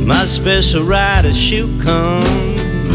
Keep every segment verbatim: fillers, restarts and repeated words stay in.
my special rider, she'll come.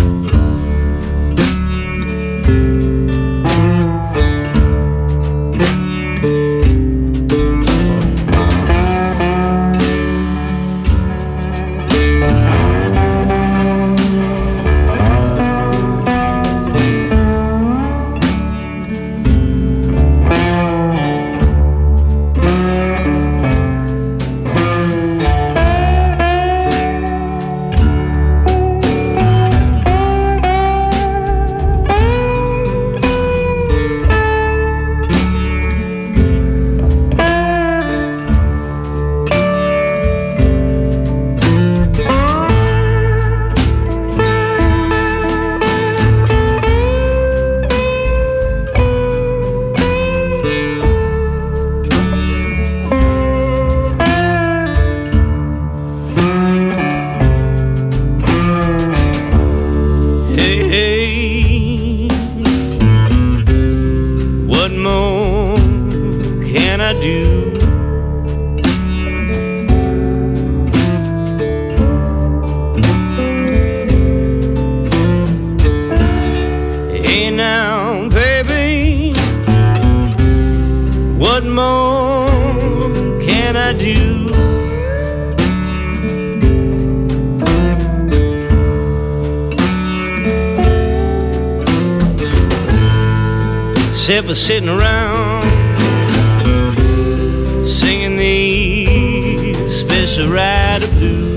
What more can I do? Hey now, baby, what more can I do? Except for sitting around singing these special rider blues.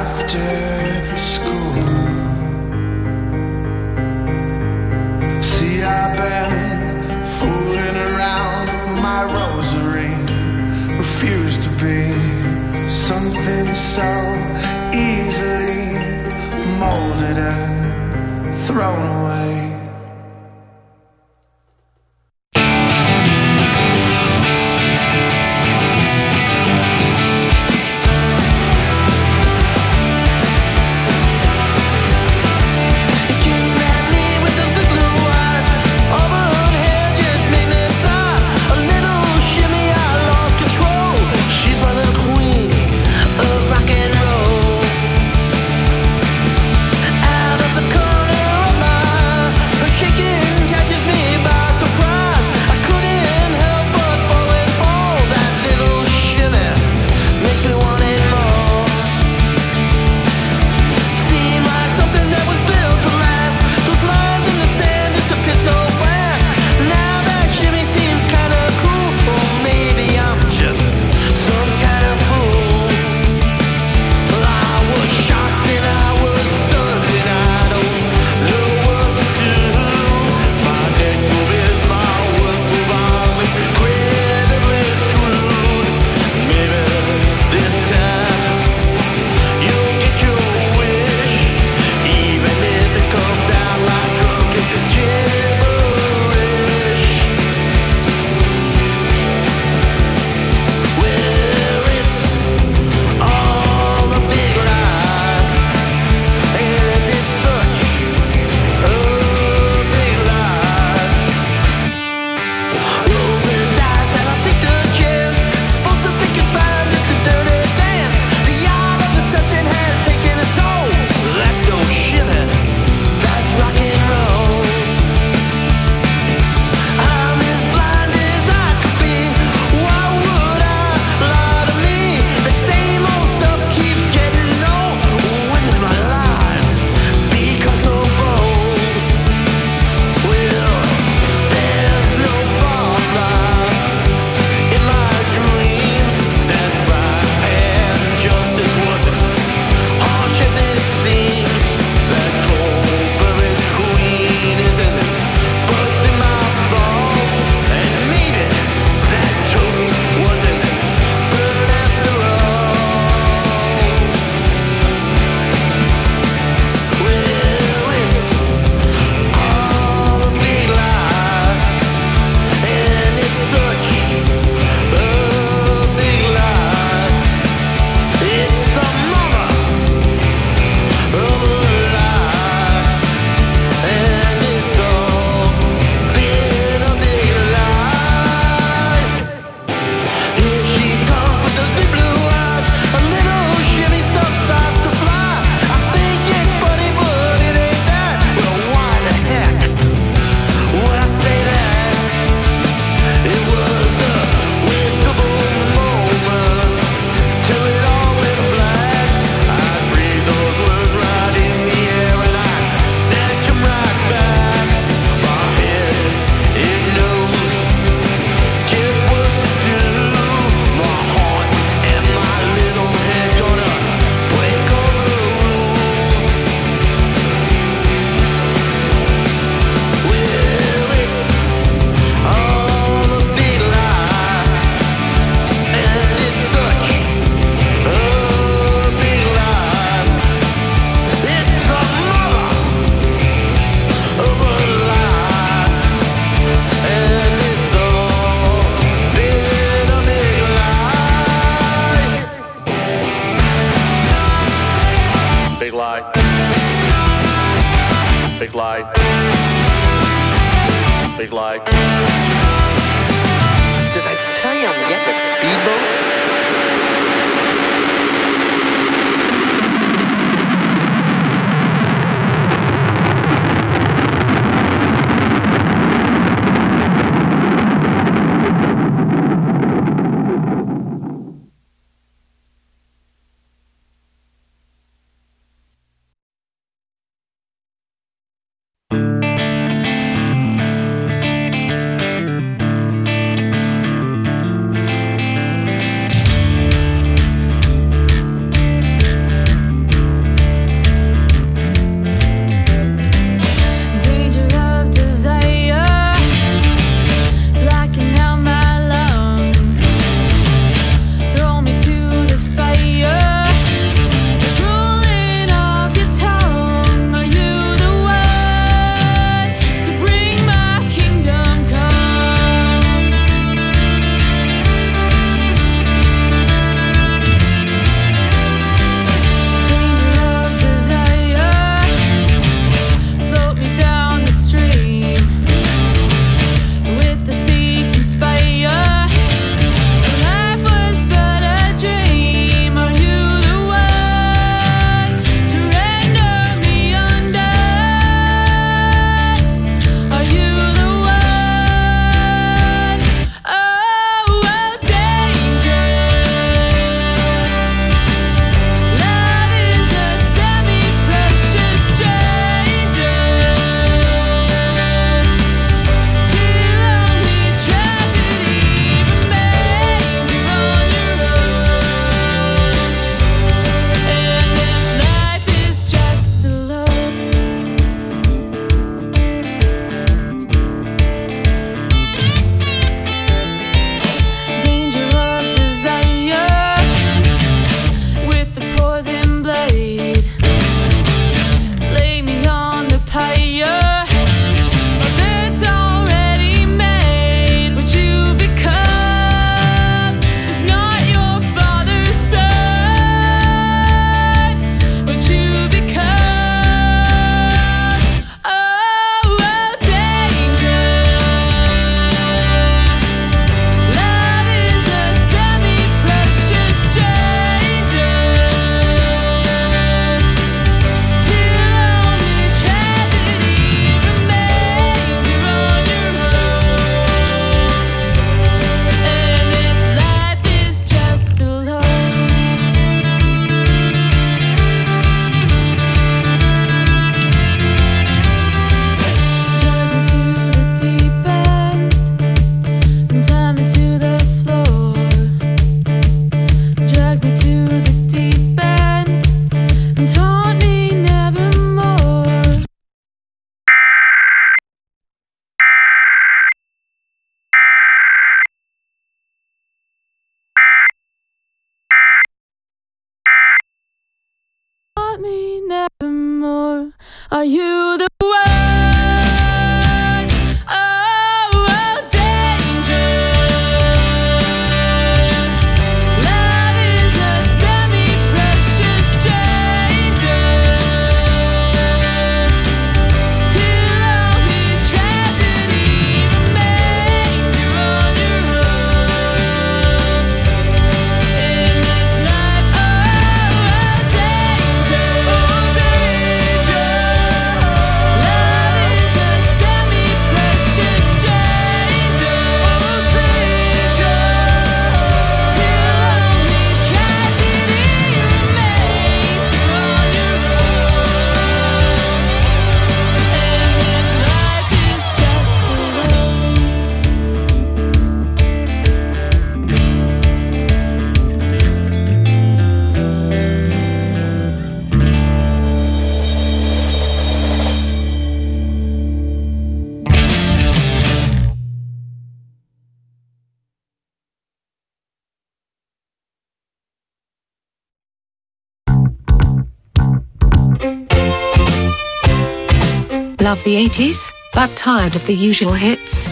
after school. See, I've been fooling around my rosary, refused to be something so easily molded and thrown away. Big light. Big light. Did I tell you I'm getting a speedboat? more. Are you the one? Oh, oh, danger. Love is a semi-precious stranger. Too long the tragedy remains. You're on your own in this life. Oh, oh, danger. Oh, danger. Love is a semi-precious stranger. Oh, stranger. Too long the tragedy remains. You're on your own, and this life is just a Love the eighties, but tired of the usual hits?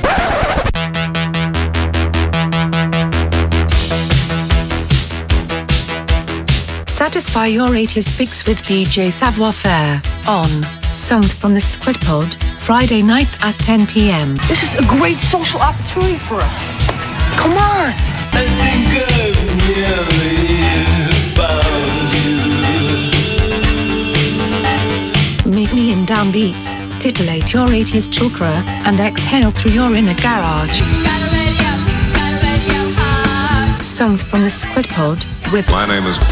Satisfy your eighties fix with D J Savoir Faire on Songs from the Squid Pod, Friday nights at ten p m. This is a great social opportunity for us. Come on. I think I've nearly found you. Meet me in downbeats, titillate your eighties chakra, and exhale through your inner garage. Songs from the Squid Pod with My name is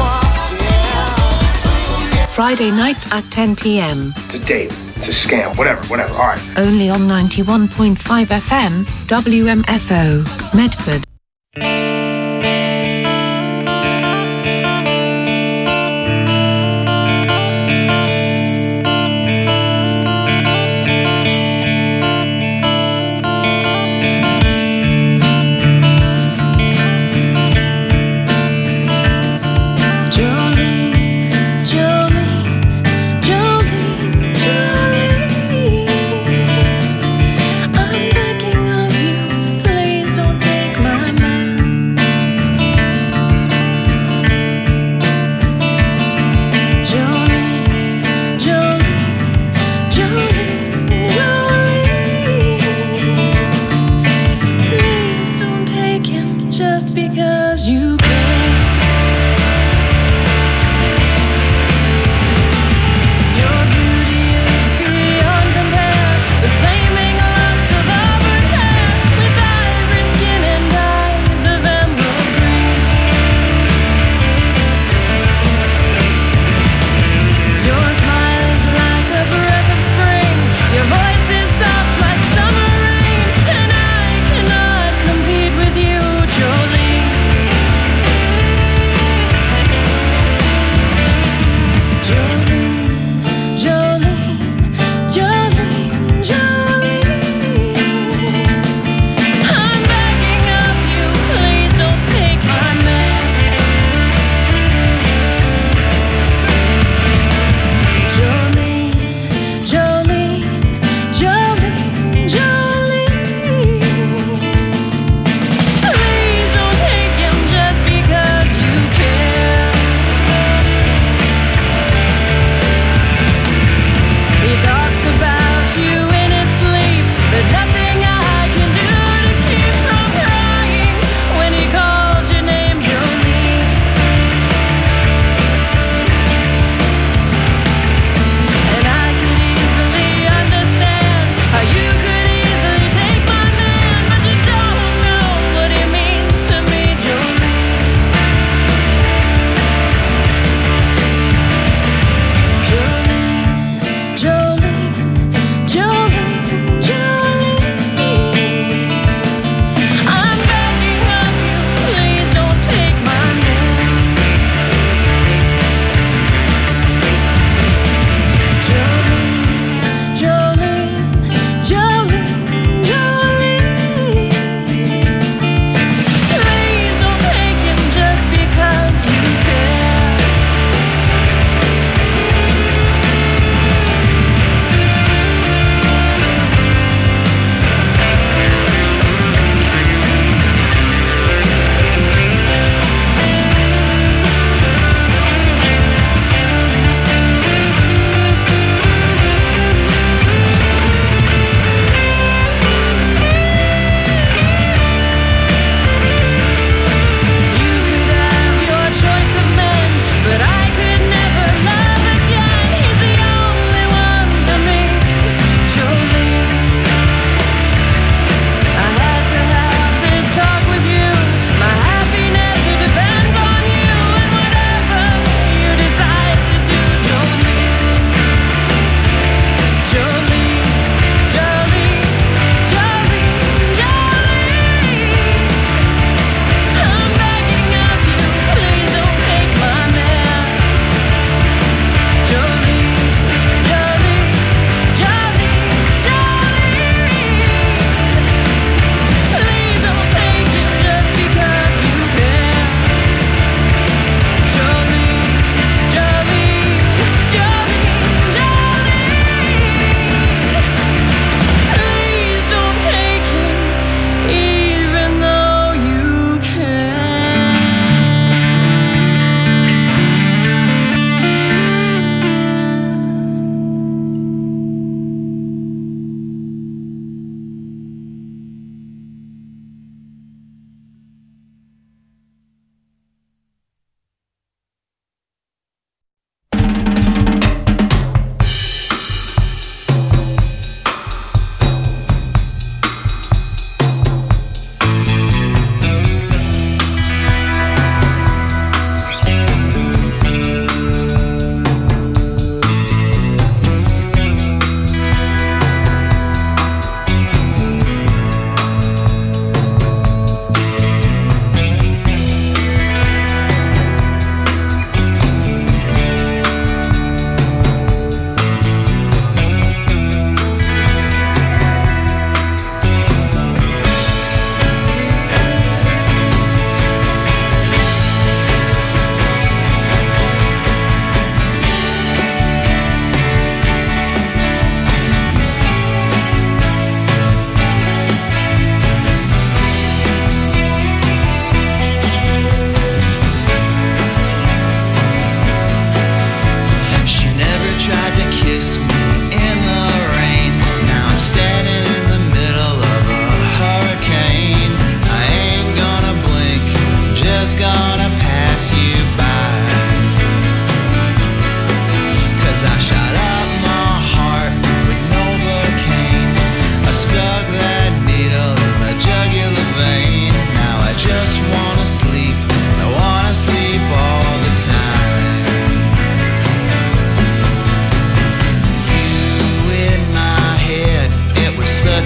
Friday nights at ten p m. It's a date. It's a scam. Whatever, whatever. All right. Only on ninety-one point five F M, W M F O, Medford. Jolene, Jolene, Jolene, Jolene. I'm begging of you, please don't take my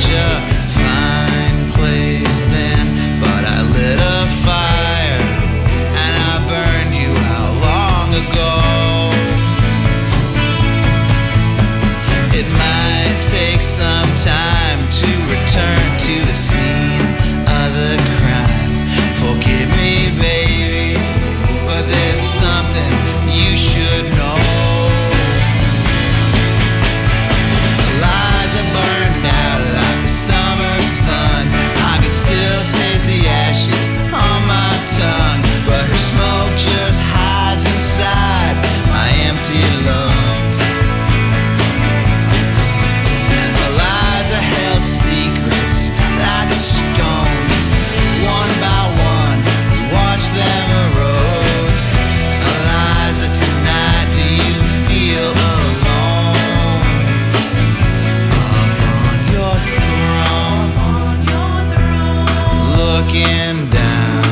a fine place then, but I lit a fire and I burned you out long ago. It might take some time to return to the scene of the crime. Forgive me, baby, but there's something you should know. Lies are burned out like the summer sun. I could still taste the ashes on my tongue, but her smoke just hides inside my empty lungs. Her lies are held secrets like a stone. One by one, we watch them erode. Eliza, tonight, do you feel alone? Up on your throne, looking down.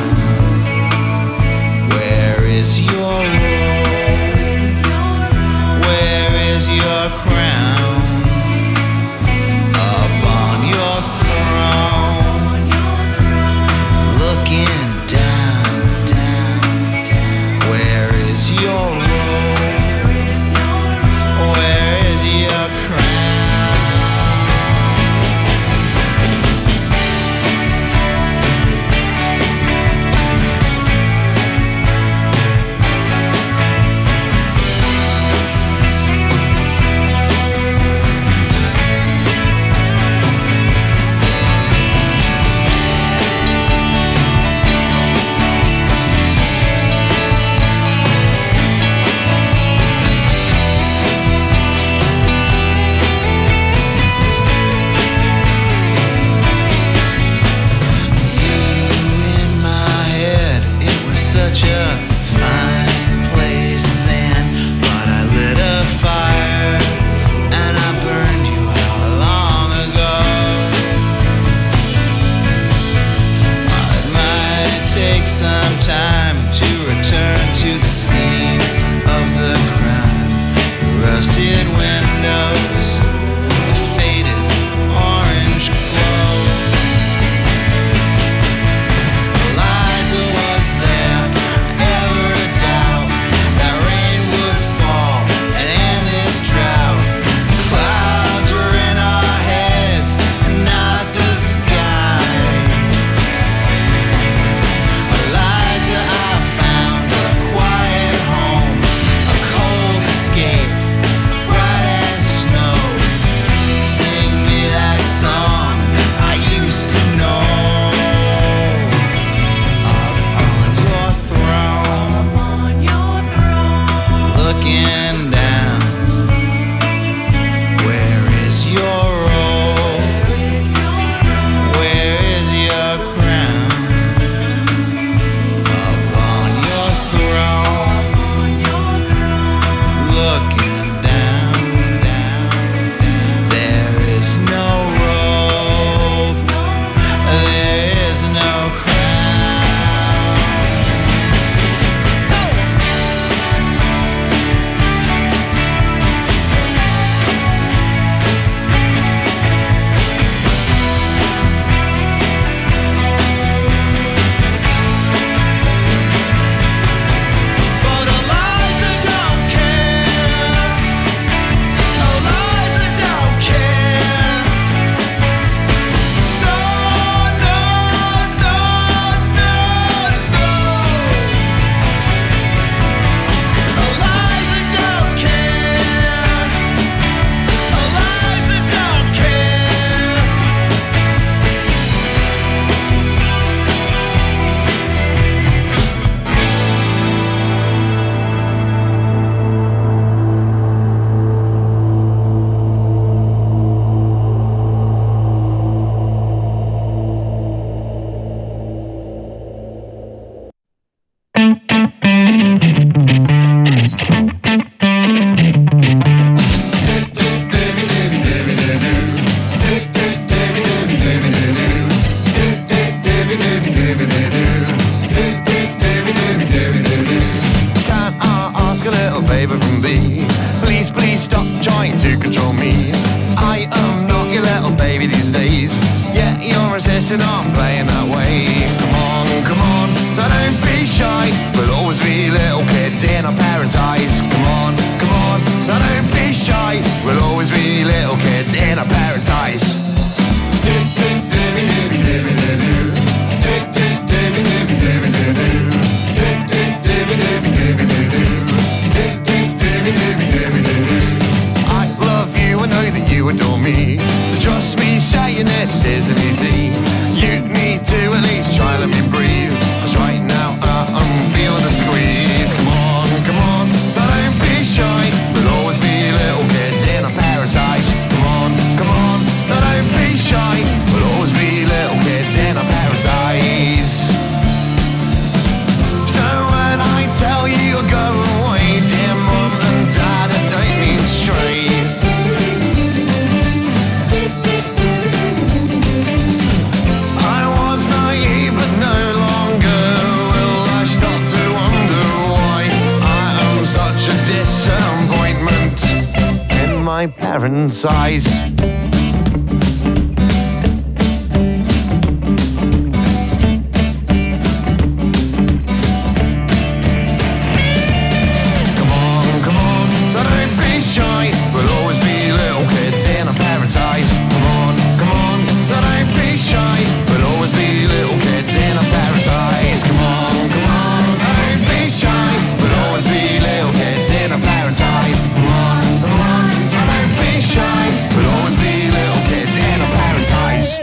Where is your robe? Where is your crown? Up on your throne, looking down, down, down. Where is your robe? Where is your crown? You in my head, it was such a fine place then, but I lit a fire and I burned you out long ago. It might take some time to return to the scene of the crime. Rusted windows, a faded orange glow. Eliza, was there ever a doubt that rain would fall and end this drought? Clouds were in our heads and not the sky. Eliza, I found a quiet home, a cold escape, bright as snow. to not playing that way. Come on, come on, so don't be shy. We'll always be little kids in our parents' eyes. Come on, come on, so don't be shy. We'll always be little kids in our parents' eyes. I love you, I know that you adore me. So trust me, saying this isn't easy. You need to at least try, let me breathe. Cause right now uh, I'm feeling the squeeze. Come on, come on, don't be shy. We'll always be little kids in our parents' eyes. Come on, come on, don't be shy. We'll always be little kids in our parents' eyes. So when I tell you go away, dear mom and dad, I don't mean straight. I was naive but no longer will I stop to wonder why I am such a disappointment in my parents' eyes. We'll always be little kids in our parents' eyes. Come on, come on, don't be shy. We'll always be little kids in our parents' eyes. Come on, come on, don't be shy. We'll always be little kids in our parents' eyes. Come on, come on, don't be shy. We'll always be little kids in our parents' eyes.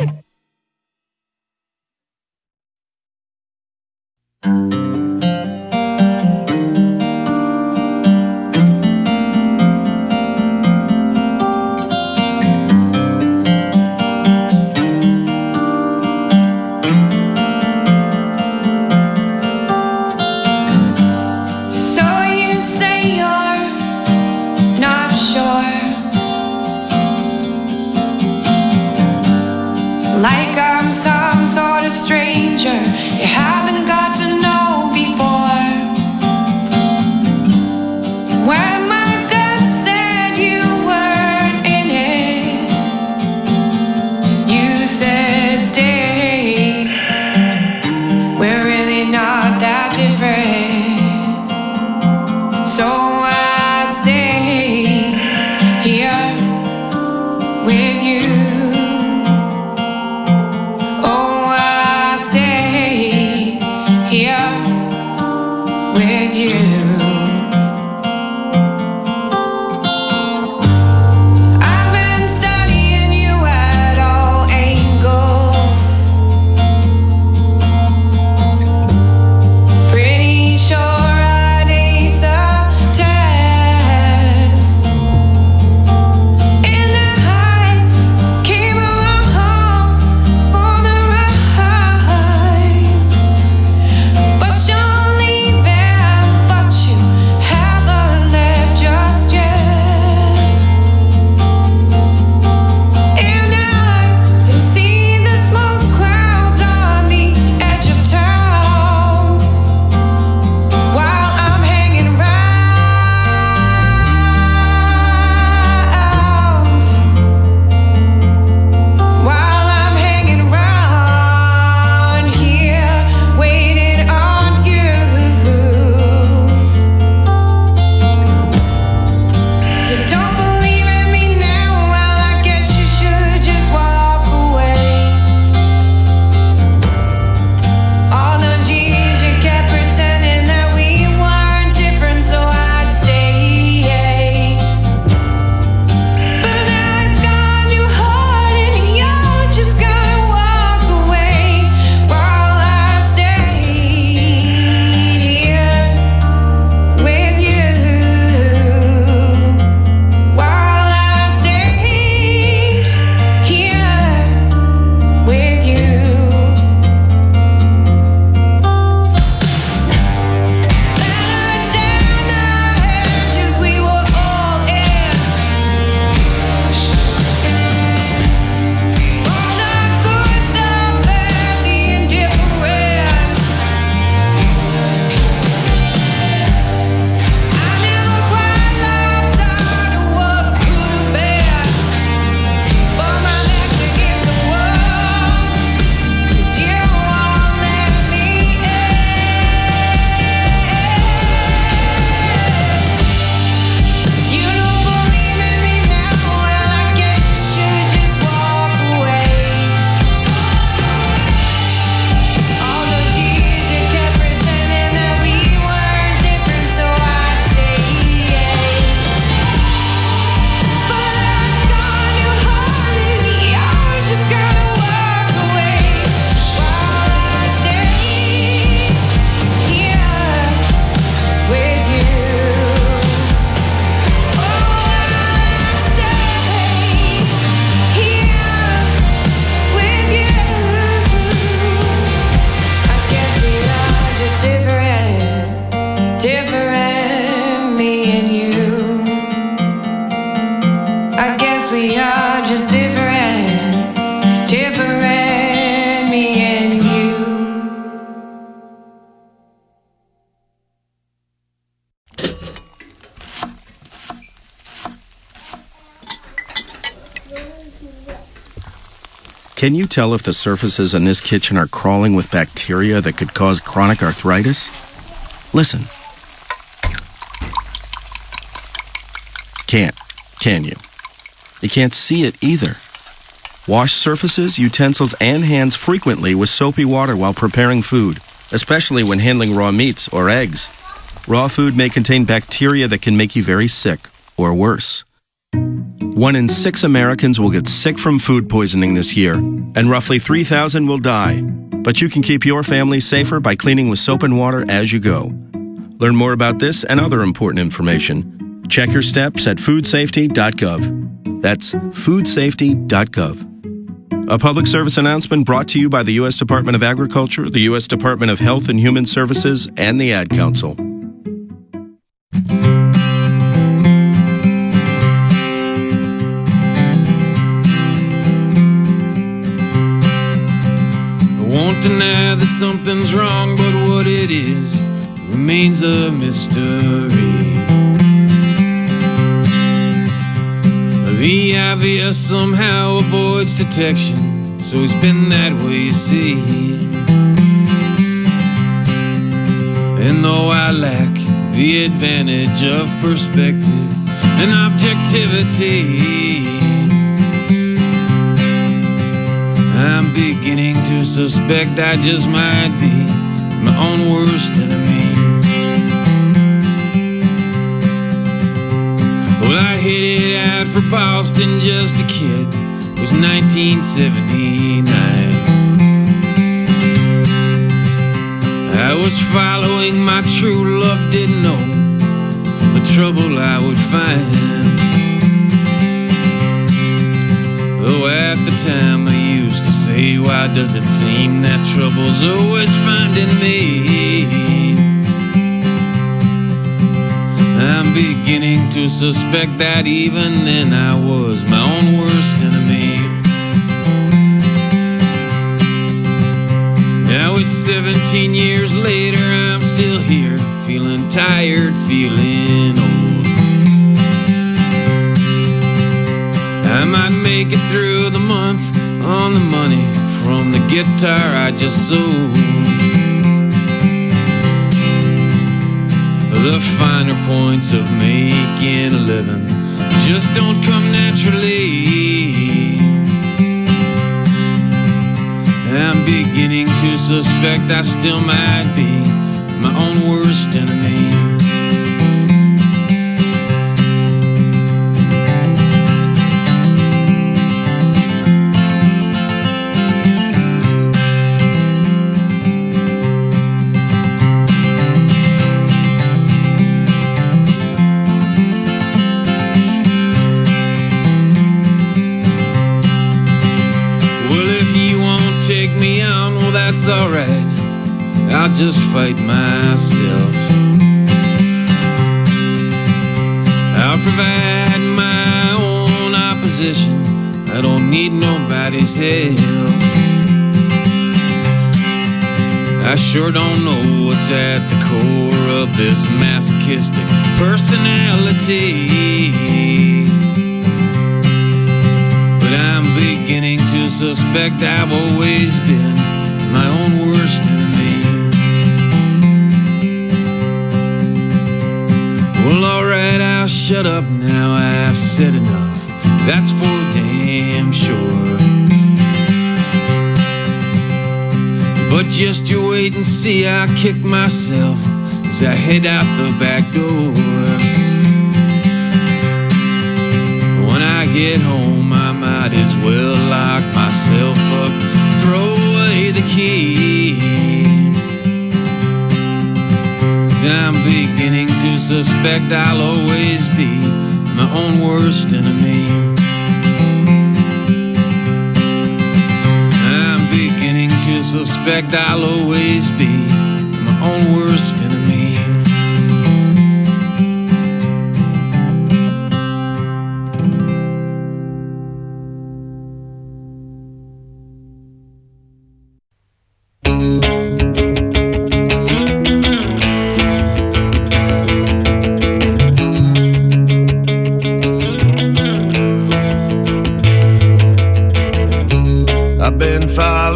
Like I'm some sort of stranger you haven't got to know before. When my gut said you weren't in it, you said stay. We're really not that different. So I stay here with you. we are just different, different, me and you. Can you tell if the surfaces in this kitchen are crawling with bacteria that could cause chronic arthritis? Listen. Can't, can you? You can't see it either. Wash surfaces, utensils, and hands frequently with soapy water while preparing food, especially when handling raw meats or eggs. Raw food may contain bacteria that can make you very sick, or worse. One in six Americans will get sick from food poisoning this year, and roughly three thousand will die. But you can keep your family safer by cleaning with soap and water as you go. Learn more about this and other important information. Check your steps at food safety dot gov. That's food safety dot gov. A public service announcement brought to you by the U S Department of Agriculture, the U S Department of Health and Human Services, and the Ad Council. Won't deny that something's wrong, but what it is remains a mystery. The obvious somehow avoids detection, so it's been that way, you see. And though I lack the advantage of perspective and objectivity, I'm beginning to suspect I just might be my own worst enemy. Well, I headed out for Boston just a kid. It was nineteen seventy-nine. I was following my true love, didn't know the trouble I would find. Though at the time I used to say, why does it seem that trouble's always finding me? I'm beginning to suspect that even then I was my own worst enemy. Now it's seventeen years later, I'm still here, feeling tired, feeling old. I might make it through the month on the money from the guitar I just sold. The finer points of making a living just don't come naturally. I'm beginning to suspect I still might be my own worst enemy. That's alright, I'll just fight myself. I'll provide my own opposition, I don't need nobody's help. I sure don't know what's at the core of this masochistic personality, but I'm beginning to suspect I've always been my own worst enemy. Well, alright, I'll shut up now, I've said enough, that's for damn sure. But just you wait and see, I'll kick myself as I head out the back door. When I get home, I might as well lock myself up, throw away the key. 'Cause I'm beginning to suspect I'll always be my own worst enemy. I'm beginning to suspect I'll always be my own worst enemy.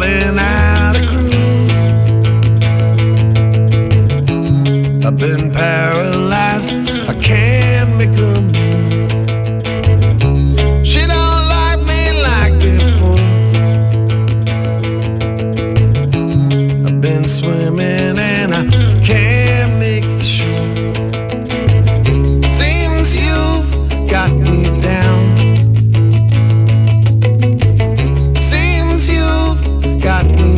feeling out of groove. I've been paralyzed, I can't make a move. She don't like me like before. I've been swimming and I can't make the shore. Seems you've got me down. Seems you've got me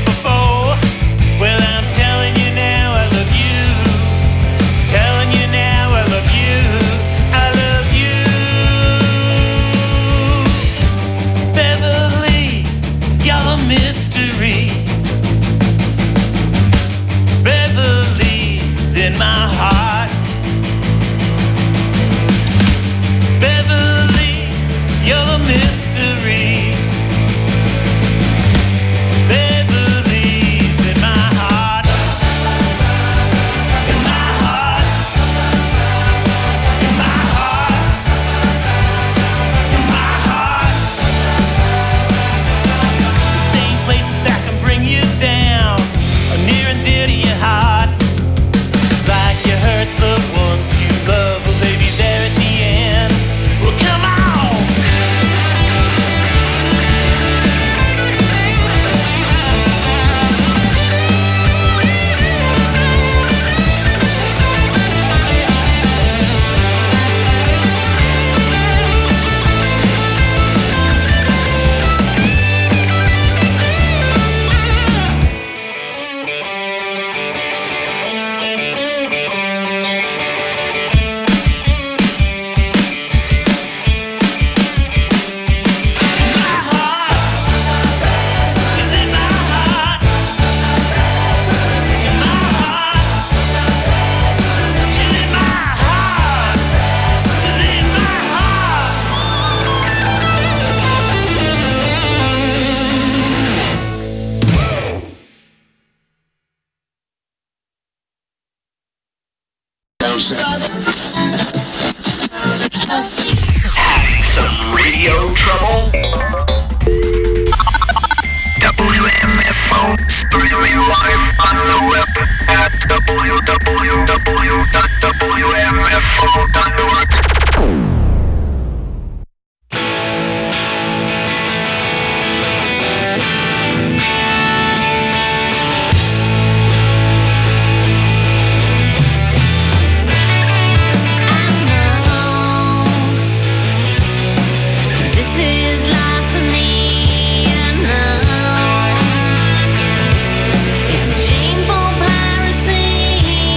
before. Well, I'm telling you now I love you. Telling you now I love you. I love you. Beverly, you're a mystery. Beverly's in my heart. Beverly, you're a mystery. Beverly's in my heart. In my heart. In my heart. In my heart. The same places that can bring you down are near and dear to your heart. Like you hurt the ones you love, well, baby, there at the end. Well, come on. Some radio trouble? W M F O, streaming live on the web at w w w dot w m f o dot org. It's a shameful piracy.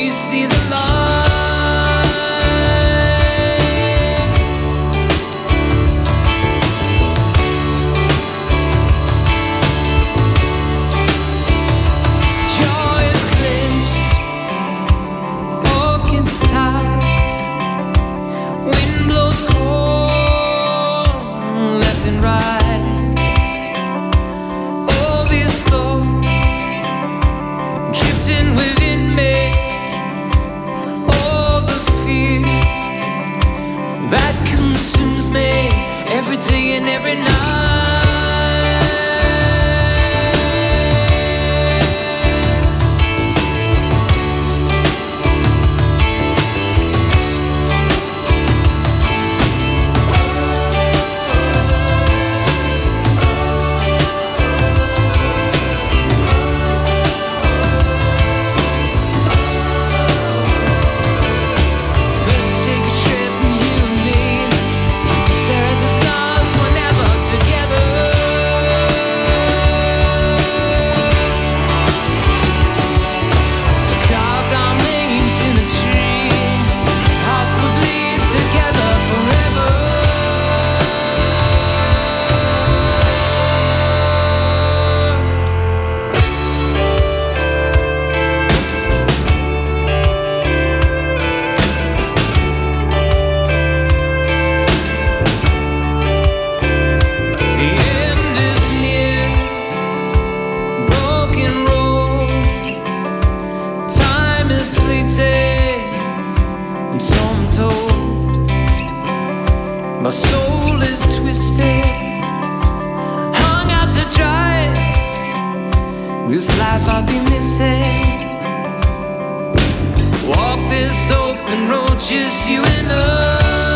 we see the light. Jaw is clenched, pockets tight. Wind blows cold, left and right. All these thoughts drifting within me. All the fear that consumes me every day and every night. Let's take a trip, you and me. Stare at the stars whenever together. Carved our names in a tree. Hearts will bleed together forever. The end is near, broken road. Time is fleeting, and so I'm told. My soul is twisted, hung out to dry. This life I'll be missing. Walk this open road, just you and I.